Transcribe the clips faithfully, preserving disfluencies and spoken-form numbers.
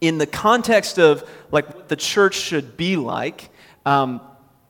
in the context of like what the church should be like, um,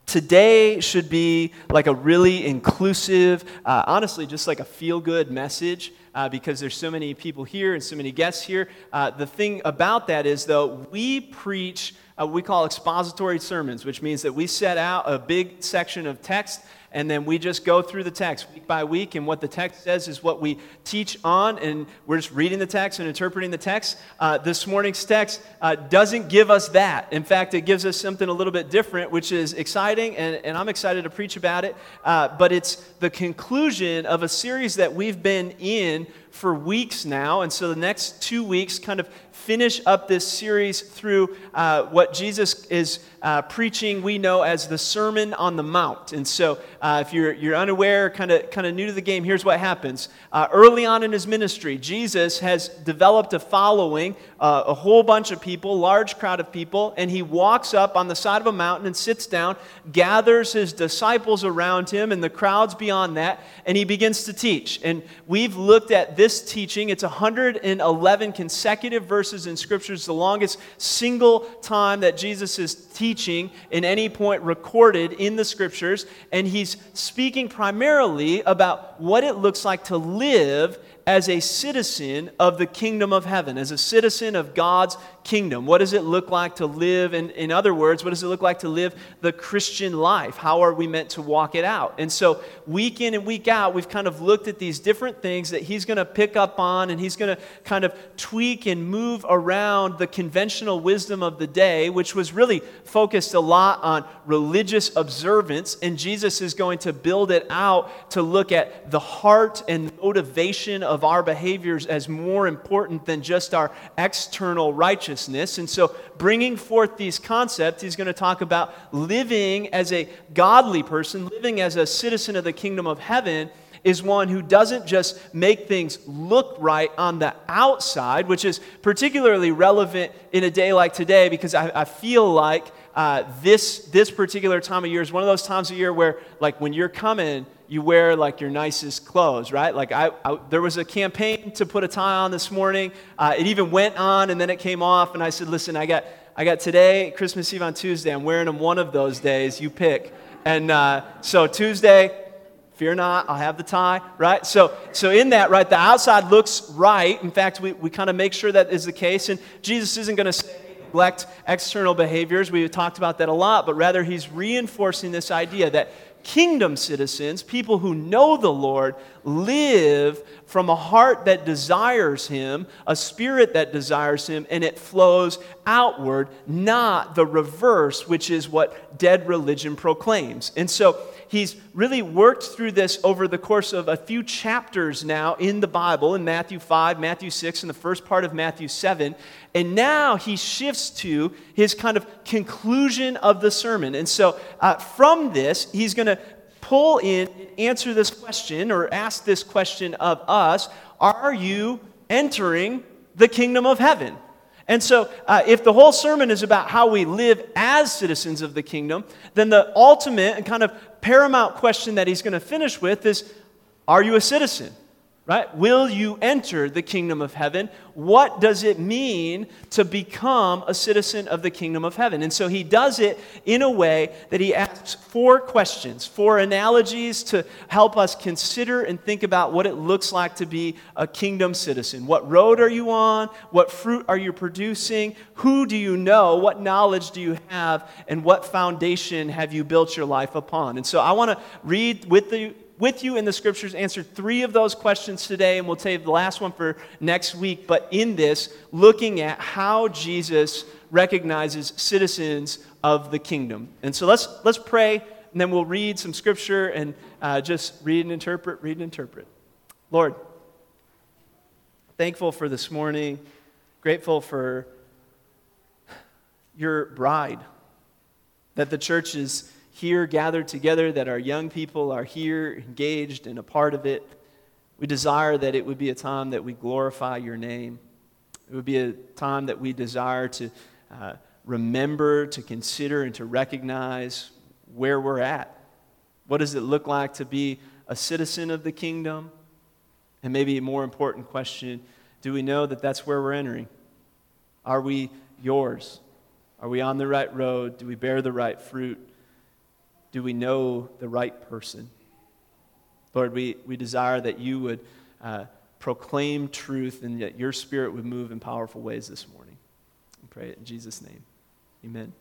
today should be like a really inclusive, uh, honestly, just like a feel-good message. Uh, because there's so many people here and so many guests here. Uh, the thing about that is, though, we preach uh, what we call expository sermons, which means that we set out a big section of text, and then we just go through the text week by week, and what the text says is what we teach on, and we're just reading the text and interpreting the text. Uh, this morning's text uh, doesn't give us that. In fact, it gives us something a little bit different, which is exciting, and, and I'm excited to preach about it, uh, but it's the conclusion of a series that we've been in for weeks now, and so the next two weeks kind of finish up this series through uh, what Jesus is uh, preaching we know as the Sermon on the Mount. And so uh, if you're you're unaware, kind of kind of new to the game, here's what happens. Uh, early on in his ministry, Jesus has developed a following, uh, a whole bunch of people, large crowd of people, and he walks up on the side of a mountain and sits down, gathers his disciples around him and the crowds beyond that, and he begins to teach. And we've looked at this teaching. It's one hundred eleven consecutive verses in Scripture. It's the longest single time that Jesus is teaching in any point recorded in the Scriptures. And he's speaking primarily about what it looks like to live as a citizen of the kingdom of heaven, as a citizen of God's kingdom. What does it look like to live? In, in other words, what does it look like to live the Christian life? How are we meant to walk it out? And so week in and week out, we've kind of looked at these different things that he's going to pick up on, and he's going to kind of tweak and move around the conventional wisdom of the day, which was really focused a lot on religious observance, and Jesus is going to build it out to look at the heart and motivation of our behaviors as more important than just our external righteousness. And so bringing forth these concepts, he's going to talk about living as a godly person, living as a citizen of the kingdom of heaven, is one who doesn't just make things look right on the outside, which is particularly relevant in a day like today, because I, I feel like uh, this this particular time of year is one of those times of year where, like, when you're coming, you wear like your nicest clothes, right? Like I, I there was a campaign to put a tie on this morning. Uh, it even went on and then it came off, and I said, listen, I got I got today, Christmas Eve on Tuesday. I'm wearing them one of those days. You pick. And uh, so Tuesday, fear not, I'll have the tie, right? So so in that, right, the outside looks right. In fact, we, we kind of make sure that is the case. And Jesus isn't going to say neglect external behaviors. We've talked about that a lot, but rather he's reinforcing this idea that kingdom citizens, people who know the Lord, live from a heart that desires Him, a spirit that desires Him, and it flows outward, not the reverse, which is what dead religion proclaims. And so he's really worked through this over the course of a few chapters now in the Bible, in Matthew five, Matthew six, and the first part of Matthew seven. And now he shifts to his kind of conclusion of the sermon. And so uh, from this, he's going to pull in and answer this question, or ask this question of us: are you entering the kingdom of heaven? And so uh, if the whole sermon is about how we live as citizens of the kingdom, then the ultimate and kind of paramount question that he's going to finish with is, are you a citizen? Right? Will you enter the kingdom of heaven? What does it mean to become a citizen of the kingdom of heaven? And so he does it in a way that he asks four questions, four analogies to help us consider and think about what it looks like to be a kingdom citizen. What road are you on? What fruit are you producing? Who do you know? What knowledge do you have? And what foundation have you built your life upon? And so I want to read with the with you in the Scriptures, answer three of those questions today, and we'll save the last one for next week. But in this, looking at how Jesus recognizes citizens of the kingdom. And so let's let's pray, and then we'll read some Scripture and uh, just read and interpret, read and interpret. Lord, thankful for this morning, grateful for your bride, that the church is here gathered together, that our young people are here engaged and a part of it. We desire that it would be a time that we glorify your name. It would be a time that we desire to uh, remember, to consider, and to recognize where we're at. What does it look like to be a citizen of the kingdom? And maybe a more important question, do we know that that's where we're entering? Are we yours? Are we on the right road? Do we bear the right fruit? Do we know the right person? Lord, we, we desire that you would uh, proclaim truth and that your Spirit would move in powerful ways this morning. I pray it in Jesus' name. Amen.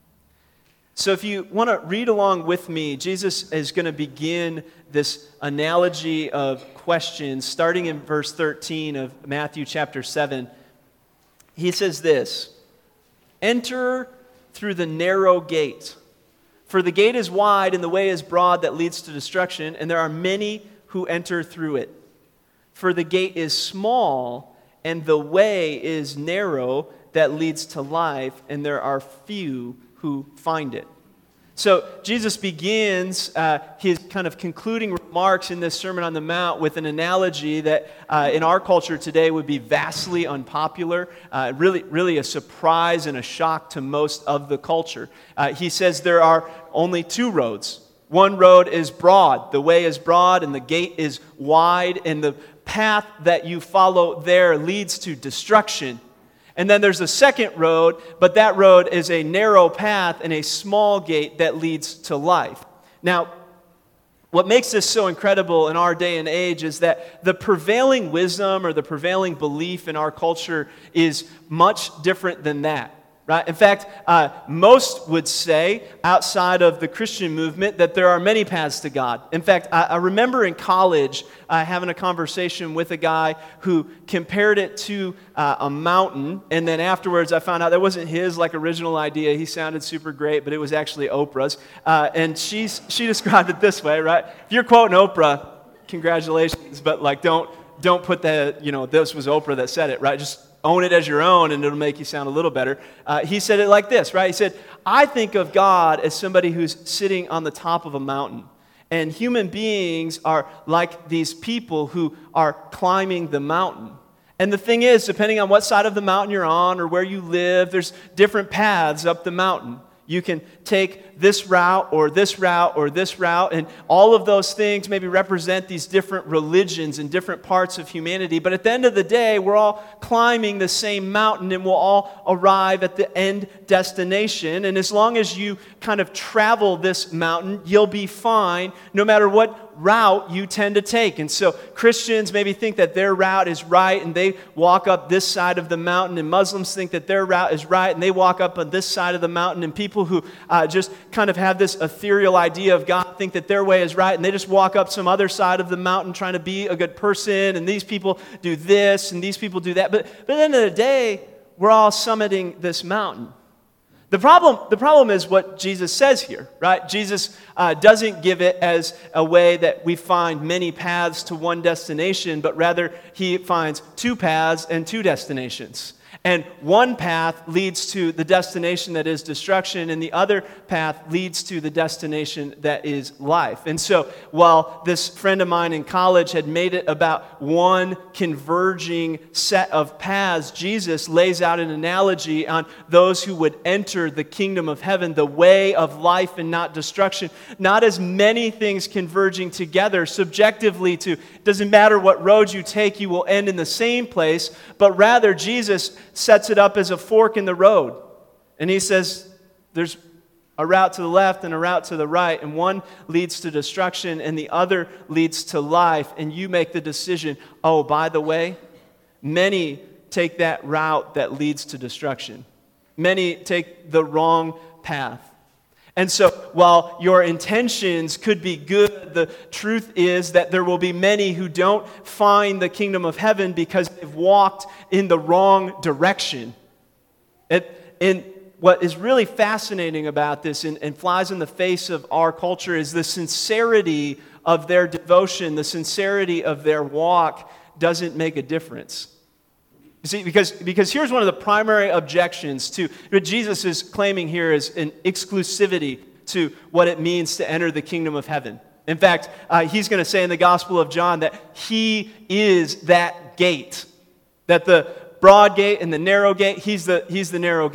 So if you want to read along with me, Jesus is going to begin this analogy of questions starting in verse thirteen of Matthew chapter seven. He says this, "Enter through the narrow gate. For the gate is wide and the way is broad that leads to destruction, and there are many who enter through it. For the gate is small and the way is narrow that leads to life, and there are few who find it." So Jesus begins uh, his kind of concluding remarks in this Sermon on the Mount with an analogy that uh, in our culture today would be vastly unpopular, uh, really, really a surprise and a shock to most of the culture. Uh, he says there are only two roads. One road is broad, the way is broad, and the gate is wide, and the path that you follow there leads to destruction. And then there's a second road, but that road is a narrow path and a small gate that leads to life. Now, what makes this so incredible in our day and age is that the prevailing wisdom or the prevailing belief in our culture is much different than that. Right? In fact, uh, most would say, outside of the Christian movement, that there are many paths to God. In fact, I, I remember in college uh, having a conversation with a guy who compared it to uh, a mountain, and then afterwards I found out that wasn't his like original idea. He sounded super great, but it was actually Oprah's. Uh, and she's she described it this way, right? If you're quoting Oprah, congratulations, but like don't don't put that, you know, this was Oprah that said it, right? Just own it as your own, and it'll make you sound a little better. Uh, he said it like this, right? He said, "I think of God as somebody who's sitting on the top of a mountain, and human beings are like these people who are climbing the mountain. And the thing is, depending on what side of the mountain you're on or where you live, there's different paths up the mountain. You can take this route or this route or this route, and all of those things maybe represent these different religions and different parts of humanity. But at the end of the day, we're all climbing the same mountain, and we'll all arrive at the end destination. And as long as you kind of travel this mountain, you'll be fine no matter what route you tend to take." And so Christians maybe think that their route is right and they walk up this side of the mountain, and Muslims think that their route is right and they walk up on this side of the mountain, and people who uh, just kind of have this ethereal idea of God think that their way is right and they just walk up some other side of the mountain trying to be a good person, and these people do this and these people do that. But, but at the end of the day, we're all summiting this mountain. The problem, the problem is what Jesus says here, right? Jesus uh, doesn't give it as a way that we find many paths to one destination, but rather he finds two paths and two destinations. And one path leads to the destination that is destruction, and the other path leads to the destination that is life. And so while this friend of mine in college had made it about one converging set of paths, Jesus lays out an analogy on those who would enter the kingdom of heaven, the way of life and not destruction. Not as many things converging together subjectively to, it doesn't matter what road you take, you will end in the same place, but rather Jesus sets it up as a fork in the road. And he says there's a route to the left and a route to the right, and one leads to destruction and the other leads to life, and you make the decision, oh, by the way, many take that route that leads to destruction. Many take the wrong path. And so while your intentions could be good, the truth is that there will be many who don't find the kingdom of heaven because they've walked in the wrong direction. It, and what is really fascinating about this and, and flies in the face of our culture is the sincerity of their devotion, the sincerity of their walk doesn't make a difference. You see, because, because here's one of the primary objections to what Jesus is claiming here is an exclusivity to what it means to enter the kingdom of heaven. In fact, uh, he's going to say in the Gospel of John that he is that gate, that the broad gate and the narrow gate, he's the, he's the narrow gate.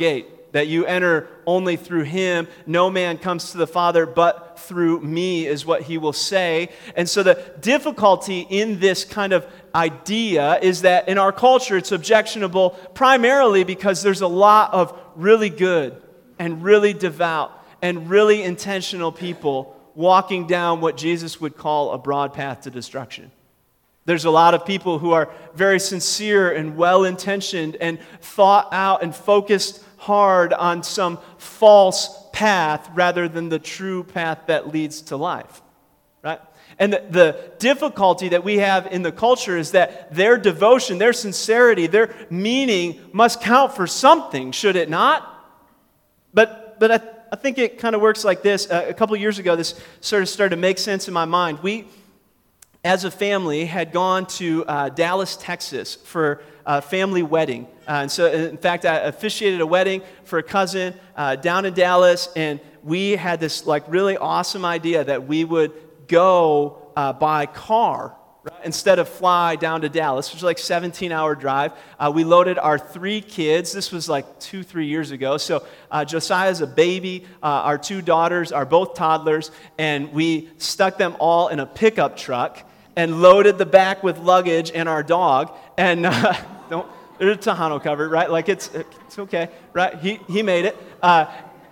that you enter only through him. No man comes to the Father but through me, is what he will say. And so the difficulty in this kind of idea is that in our culture it's objectionable primarily because there's a lot of really good and really devout and really intentional people walking down what Jesus would call a broad path to destruction. There's a lot of people who are very sincere and well-intentioned and thought out and focused hard on some false path rather than the true path that leads to life, right? And the, the difficulty that we have in the culture is that their devotion, their sincerity, their meaning must count for something, should it not? But but I, I think it kind of works like this. Uh, a couple years ago, this sort of started to make sense in my mind. We, as a family, had gone to uh, Dallas, Texas for a family wedding. Uh, and so, in fact, I officiated a wedding for a cousin uh, down in Dallas, and we had this like really awesome idea that we would go uh, by car, right, instead of fly down to Dallas, which was like a seventeen-hour drive. Uh, we loaded our three kids. This was like two, three years ago. So uh, Josiah's a baby. Uh, our two daughters are both toddlers, and we stuck them all in a pickup truck and loaded the back with luggage and our dog. And uh, don't, there's a Tejano covered, right? Like it's it's okay, right? He he made it. Uh,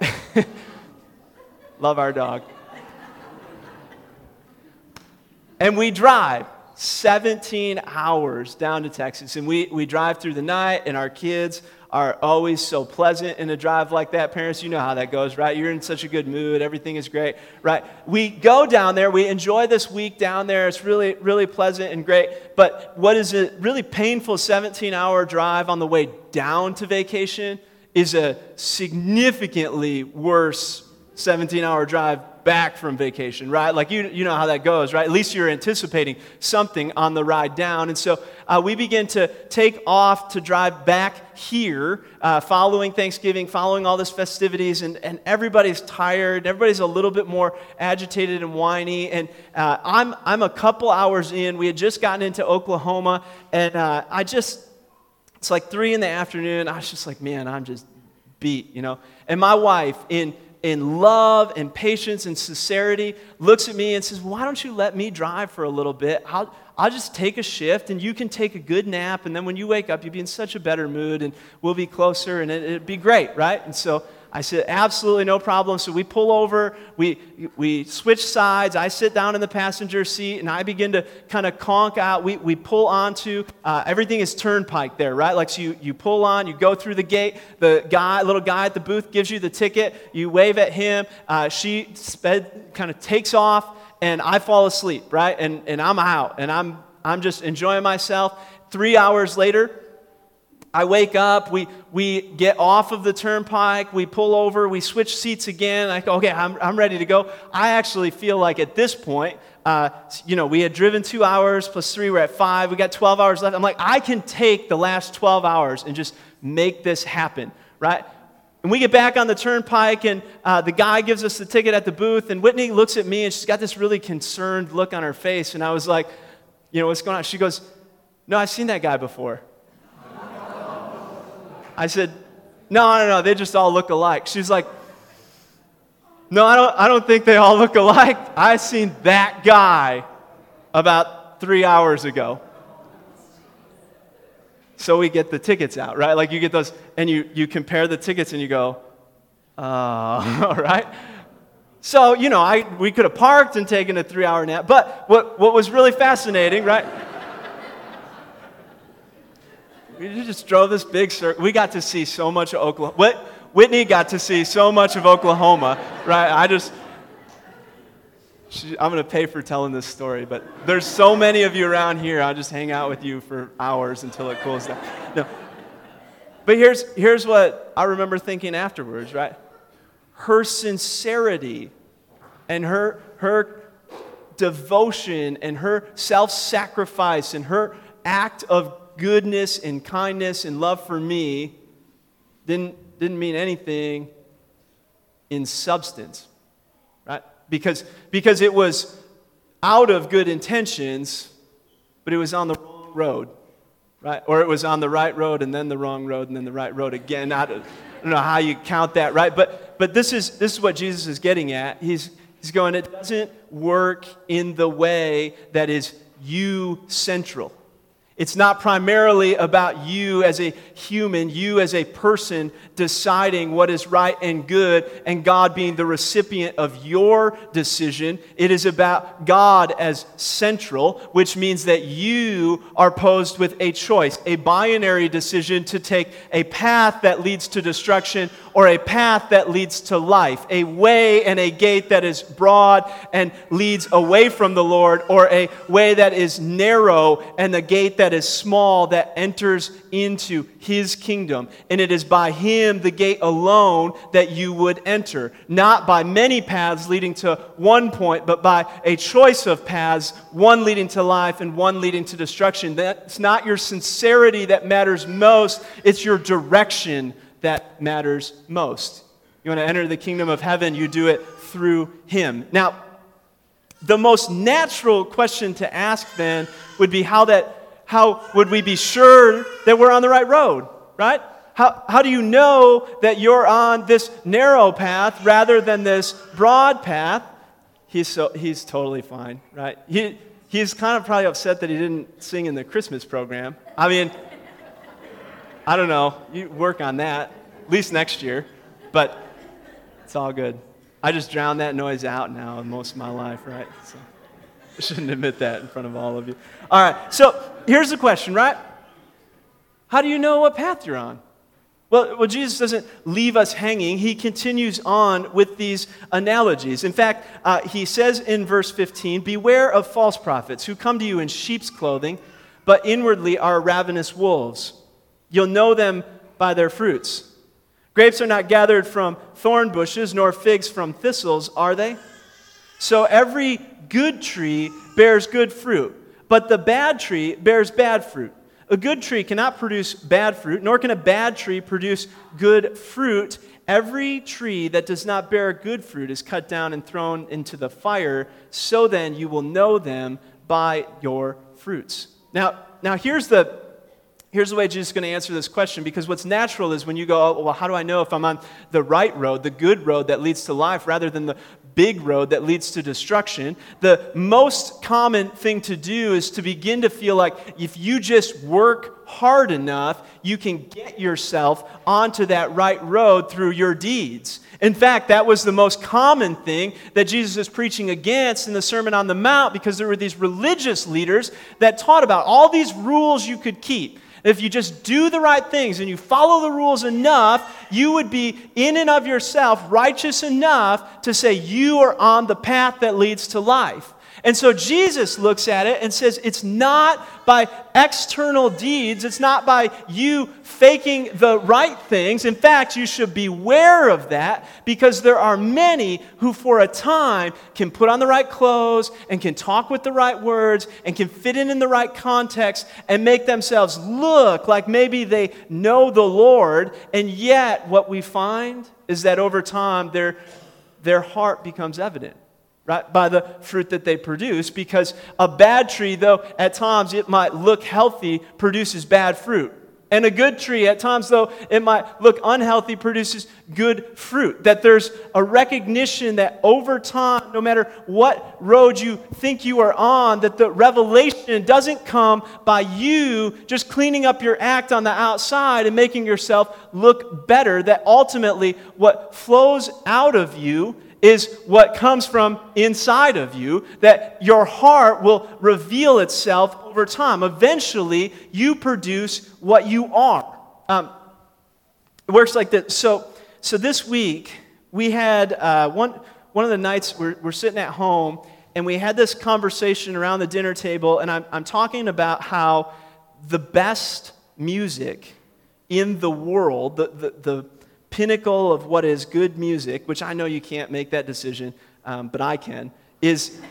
love our dog. And we drive seventeen hours down to Texas. And we, we drive through the night, and our kids are always so pleasant in a drive like that. Parents, you know how that goes, right? You're in such a good mood. Everything is great, right? We go down there. We enjoy this week down there. It's really, really pleasant and great. But what is a really painful seventeen-hour drive on the way down to vacation is a significantly worse seventeen-hour drive back from vacation, right? Like you you know how that goes, right? At least you're anticipating something on the ride down. And so uh, we begin to take off to drive back here, uh, following Thanksgiving, following all these festivities, and, and everybody's tired. Everybody's a little bit more agitated and whiny. And uh, I'm I'm a couple hours in. We had just gotten into Oklahoma, and uh, I just, it's like three in the afternoon. I was just like, man, I'm just beat, you know? And my wife, in in love and patience and sincerity, looks at me and says, why don't you let me drive for a little bit? I'll, I'll just take a shift, and you can take a good nap, and then when you wake up, you'll be in such a better mood, and we'll be closer, and it, it'd be great, right? And so I said, absolutely no problem. So we pull over, we we switch sides. I sit down in the passenger seat, and I begin to kind of conk out. We we pull onto, uh, everything is turnpike there, right? Like so you, you pull on, you go through the gate. The guy, little guy at the booth gives you the ticket. You wave at him. Uh, she sped, kind of takes off, and I fall asleep, right? And and I'm out, and I'm I'm just enjoying myself. Three hours later, I wake up, we we get off of the turnpike, we pull over, we switch seats again. I go, okay, I'm I'm ready to go. I actually feel like at this point, uh, you know, we had driven two hours plus three, we're at five. We got twelve hours left. I'm like, I can take the last twelve hours and just make this happen, right? And we get back on the turnpike, and uh, the guy gives us the ticket at the booth, and Whitney looks at me, and she's got this really concerned look on her face, and I was like, you know, what's going on? She goes, no, I've seen that guy before. I said, no, no, no, they just all look alike. She's like, no, I don't, I don't think they all look alike. I seen that guy about three hours ago. So we get the tickets out, right? Like you get those, and you, you compare the tickets, and you go, uh, all right? So, you know, I we could have parked and taken a three-hour nap. But what, what was really fascinating, right? We just drove this big circle. We got to see so much of Oklahoma. Whitney got to see so much of Oklahoma, right? I just, she, I'm going to pay for telling this story, but there's so many of you around here, I'll just hang out with you for hours until it cools down. No. But here's, here's what I remember thinking afterwards, right? Her sincerity and her, her devotion and her self-sacrifice and her act of goodness and kindness and love for me didn't, didn't mean anything in substance, right? Because, because it was out of good intentions, but it was on the wrong road. right? Or it was on the right road and then the wrong road and then the right road again. I don't, I don't know how you count that, right? But but this is this is what Jesus is getting at. He's he's going, it doesn't work in the way that is you central. It's not primarily about you as a human, you as a person deciding what is right and good, and God being the recipient of your decision. It is about God as central, which means that you are posed with a choice, a binary decision to take a path that leads to destruction or a path that leads to life, a way and a gate that is broad and leads away from the Lord, or a way that is narrow and the gate that is small that enters into His kingdom. And it is by Him, the gate alone, that you would enter. Not by many paths leading to one point, but by a choice of paths, one leading to life and one leading to destruction. That's not your sincerity that matters most. It's your direction that matters most. You want to enter the kingdom of heaven, you do it through Him. Now, the most natural question to ask then would be how that how would we be sure that we're on the right road, right? How how do you know that you're on this narrow path rather than this broad path? He's so he's totally fine, right? He he's kind of probably upset that he didn't sing in the Christmas program. I mean, I don't know. You work on that, at least next year, but it's all good. I just drowned that noise out now most of my life, right? So I shouldn't admit that in front of all of you. All right, so here's the question, right? How do you know what path you're on? Well, well, Jesus doesn't leave us hanging. He continues on with these analogies. In fact, uh, he says in verse fifteen, "Beware of false prophets who come to you in sheep's clothing, but inwardly are ravenous wolves. You'll know them by their fruits. Grapes are not gathered from thorn bushes, nor figs from thistles, are they? So every good tree bears good fruit, but the bad tree bears bad fruit. A good tree cannot produce bad fruit, nor can a bad tree produce good fruit. Every tree that does not bear good fruit is cut down and thrown into the fire. So then you will know them by your fruits." Now, now here's the Here's the way Jesus is going to answer this question, because what's natural is when you go, oh, well, how do I know if I'm on the right road, the good road that leads to life, rather than the big road that leads to destruction? The most common thing to do is to begin to feel like if you just work hard enough, you can get yourself onto that right road through your deeds. In fact, that was the most common thing that Jesus was preaching against in the Sermon on the Mount, because there were these religious leaders that taught about all these rules you could keep. If you just do the right things and you follow the rules enough, you would be in and of yourself righteous enough to say you are on the path that leads to life. And so Jesus looks at it and says it's not by external deeds, it's not by you faking the right things. In fact, you should beware of that, because there are many who for a time can put on the right clothes and can talk with the right words and can fit in in the right context and make themselves look like maybe they know the Lord. And yet what we find is that over time their, their heart becomes evident, right, by the fruit that they produce, because a bad tree, though at times it might look healthy, produces bad fruit. And a good tree, at times, though it might look unhealthy, produces good fruit. That there's a recognition that over time, no matter what road you think you are on, that the revelation doesn't come by you just cleaning up your act on the outside and making yourself look better. That ultimately what flows out of you is what comes from inside of you, that your heart will reveal itself over time. Eventually, you produce what you are. Um, it works like this. So, so this week, we had uh, one, one of the nights we're, we're sitting at home, and we had this conversation around the dinner table, and I'm, I'm talking about how the best music in the world, the, the, the pinnacle of what is good music, which I know you can't make that decision, um, but I can, is,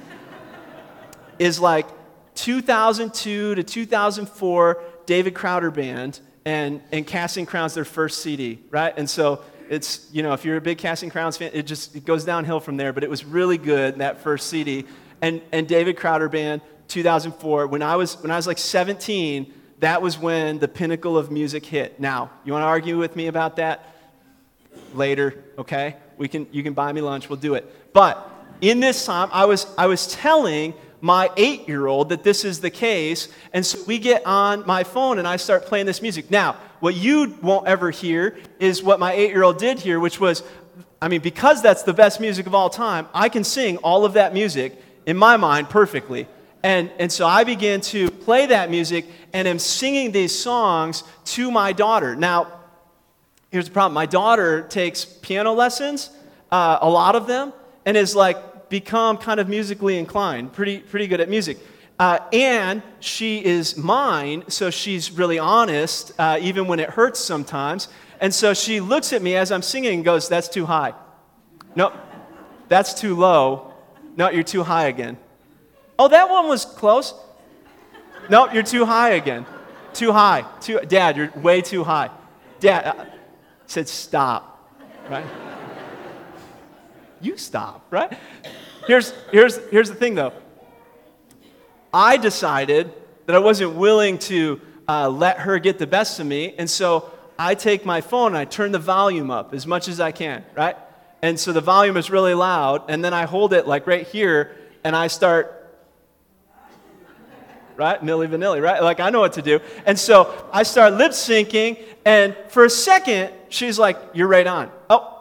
is like two thousand two to two thousand four David Crowder Band and, and Casting Crowns, their first C D, right? And so it's, you know, if you're a big Casting Crowns fan, it just it goes downhill from there, but it was really good, that first C D. And, and David Crowder Band, two thousand four, when I was when I was like seventeen, that was when the pinnacle of music hit. Now, you want to argue with me about that? Later, okay? We can, you can buy me lunch, we'll do it. But in this time, I was, I was telling my eight-year-old that this is the case, and so we get on my phone and I start playing this music. Now, what you won't ever hear is what my eight-year-old did here, which was, I mean, because that's the best music of all time, I can sing all of that music in my mind perfectly. And, and so I began to play that music and am singing these songs to my daughter. Now, here's the problem. My daughter takes piano lessons, uh, a lot of them, and is like become kind of musically inclined, pretty, pretty good at music. Uh, and she is mine, so she's really honest, uh, even when it hurts sometimes. And so she looks at me as I'm singing and goes, "That's too high. Nope, that's too low. No, you're too high again. Oh, that one was close. Nope, you're too high again. Too high. Too, Dad, you're way too high. Dad, I said stop, right? You stop, right? Here's, here's, here's the thing, though. I decided that I wasn't willing to uh, let her get the best of me, and so I take my phone and I turn the volume up as much as I can, right? And so the volume is really loud, and then I hold it like right here, and I start, right? Milli Vanilli, right? Like, I know what to do. And so I start lip syncing, and for a second, she's like, "You're right on." Oh,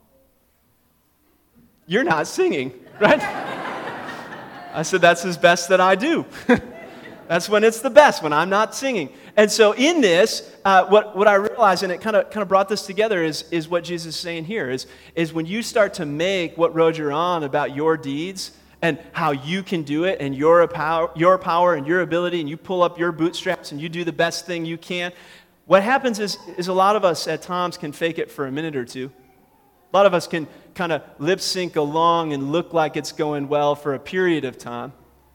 you're not singing, right? I said, "That's as best that I do." That's when it's the best, when I'm not singing. And so in this, uh, what, what I realized, and it kind of kind of brought this together, is, is what Jesus is saying here, is, is when you start to make what road you're on about your deeds and how you can do it and your power, your power and your ability, and you pull up your bootstraps and you do the best thing you can, what happens is, is a lot of us at times can fake it for a minute or two. A lot of us can kind of lip sync along and look like it's going well for a period of time.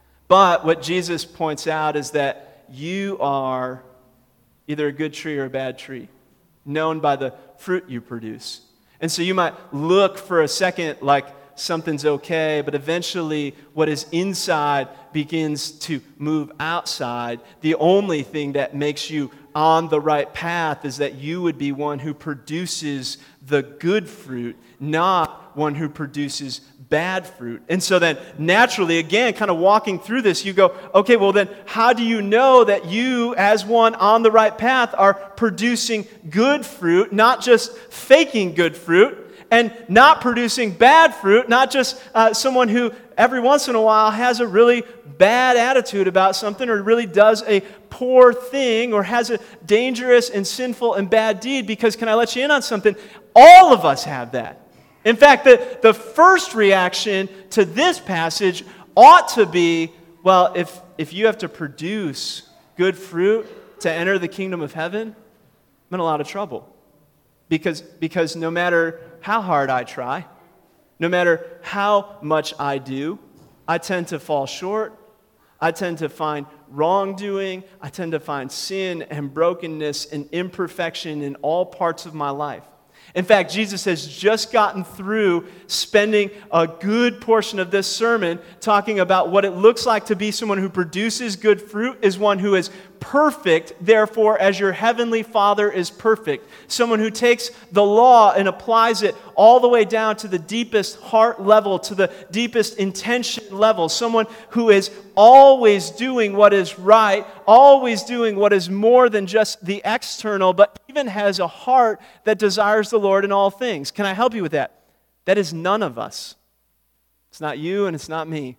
But what Jesus points out is that you are either a good tree or a bad tree, known by the fruit you produce. And so you might look for a second like something's okay, but eventually what is inside begins to move outside. The only thing that makes you on the right path is that you would be one who produces the good fruit, not one who produces bad fruit. And so then naturally, again, kind of walking through this, you go, okay, well then how do you know that you, as one on the right path, are producing good fruit, not just faking good fruit, and not producing bad fruit, not just uh, someone who every once in a while has a really bad attitude about something or really does a poor thing or has a dangerous and sinful and bad deed? Because can I let you in on something? All of us have that. In fact, the, the first reaction to this passage ought to be, well, if, if you have to produce good fruit to enter the kingdom of heaven, I'm in a lot of trouble. Because, because no matter how hard I try, no matter how much I do, I tend to fall short. I tend to find wrongdoing. I tend to find sin and brokenness and imperfection in all parts of my life. In fact, Jesus has just gotten through spending a good portion of this sermon talking about what it looks like to be someone who produces good fruit, is one who is perfect, therefore, as your heavenly Father is perfect. Someone who takes the law and applies it all the way down to the deepest heart level, to the deepest intention level. Someone who is always doing what is right, always doing what is more than just the external, but even has a heart that desires the Lord in all things. Can I help you with that? That is none of us. It's not you and it's not me.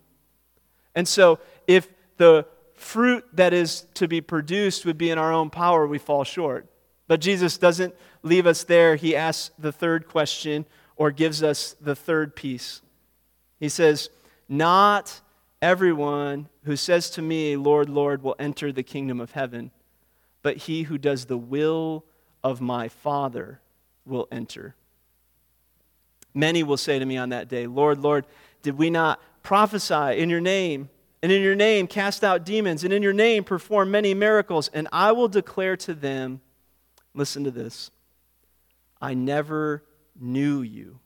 And so if the fruit that is to be produced would be in our own power, we fall short. But Jesus doesn't leave us there. He asks the third question, or gives us the third piece. He says, "Not everyone who says to me, 'Lord, Lord,' will enter the kingdom of heaven, but he who does the will of my Father will enter. Many will say to me on that day, 'Lord, Lord, did we not prophesy in your name, and in your name cast out demons, and in your name perform many miracles?' And I will declare to them," listen to this, "I never knew you.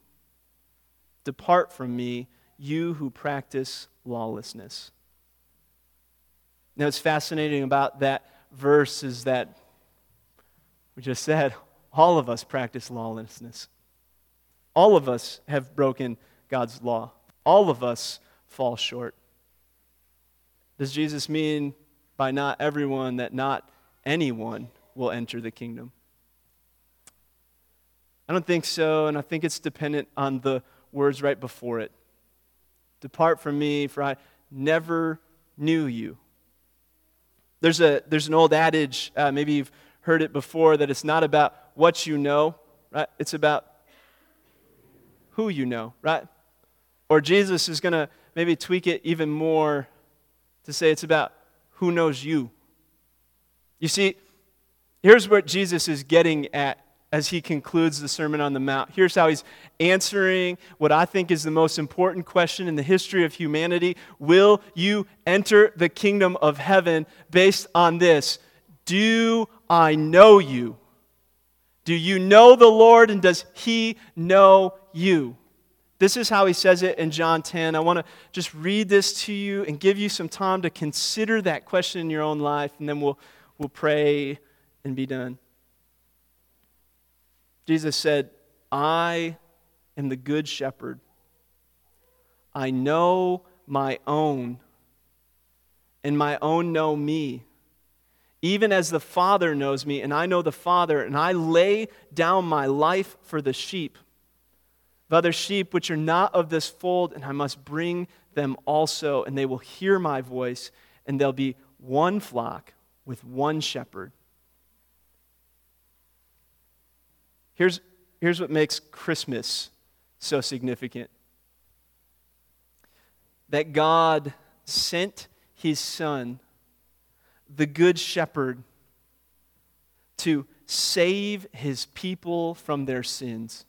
Depart from me, you who practice lawlessness." Now, it's fascinating about that verse is that we just said, all of us practice lawlessness. All of us have broken God's law. All of us fall short. Does Jesus mean by not everyone that not anyone will enter the kingdom? I don't think so, and I think it's dependent on the words right before it. Depart from me, for I never knew you. There's a there's an old adage, uh, maybe you've heard it before, that it's not about what you know, right? It's about who you know, right? Or Jesus is going to maybe tweak it even more to say it's about who knows you. You see, here's what Jesus is getting at as he concludes the Sermon on the Mount. Here's how he's answering what I think is the most important question in the history of humanity. Will you enter the kingdom of heaven based on this? Do I know you? Do you know the Lord, and does he know you? This is how he says it in John ten. I want to just read this to you and give you some time to consider that question in your own life, and then we'll, we'll pray and be done. Jesus said, I am the good shepherd. I know my own, and my own know me, even as the Father knows me, and I know the Father, and I lay down my life for the sheep. Of other sheep which are not of this fold, and I must bring them also, and they will hear my voice, and there'll be one flock with one shepherd. Here's, here's what makes Christmas so significant. That God sent his Son, the Good Shepherd, to save his people from their sins.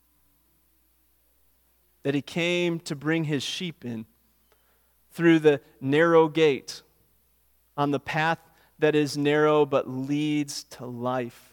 That he came to bring his sheep in through the narrow gate on the path that is narrow but leads to life.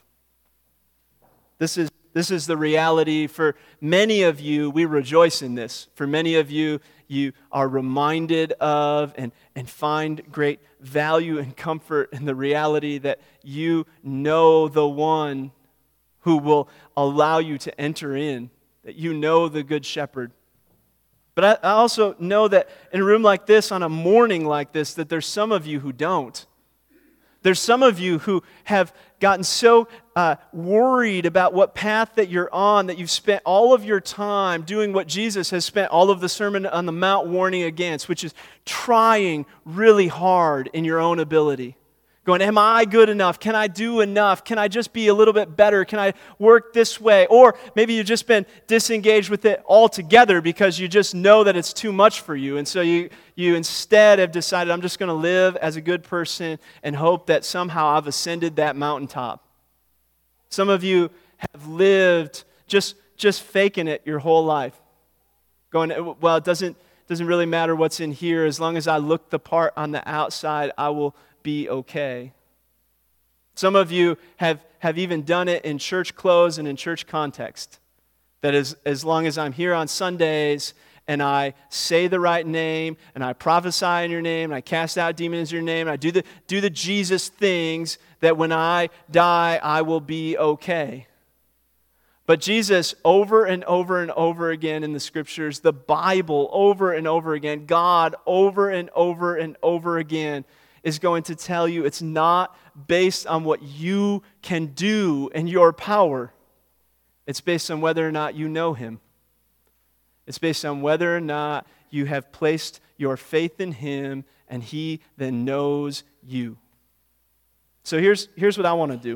This is, this is the reality for many of you. We rejoice in this. For many of you, you are reminded of and, and find great value and comfort in the reality that you know the one who will allow you to enter in, that you know the Good Shepherd. But I, I also know that in a room like this, on a morning like this, that there's some of you who don't. There's some of you who have gotten so uh, worried about what path that you're on that you've spent all of your time doing what Jesus has spent all of the Sermon on the Mount warning against, which is trying really hard in your own ability. Going, am I good enough? Can I do enough? Can I just be a little bit better? Can I work this way? Or maybe you've just been disengaged with it altogether because you just know that it's too much for you. And so you, you instead have decided, I'm just going to live as a good person and hope that somehow I've ascended that mountaintop. Some of you have lived just, just faking it your whole life. Going, well, it doesn't, doesn't really matter what's in here. As long as I look the part on the outside, I will be okay. Some of you have, have even done it in church clothes and in church context. That is, as long as I'm here on Sundays and I say the right name and I prophesy in your name and I cast out demons in your name and I do the, do the Jesus things, that when I die, I will be okay. But Jesus, over and over and over again in the Scriptures, the Bible over and over again, God over and over and over again, is going to tell you it's not based on what you can do and your power. It's based on whether or not you know Him. It's based on whether or not you have placed your faith in Him and He then knows you. So here's, here's what I want to do.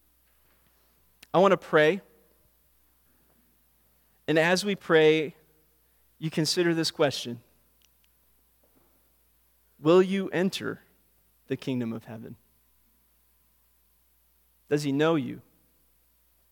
I want to pray. And as we pray, you consider this question. Will you enter the kingdom of heaven? Does He know you?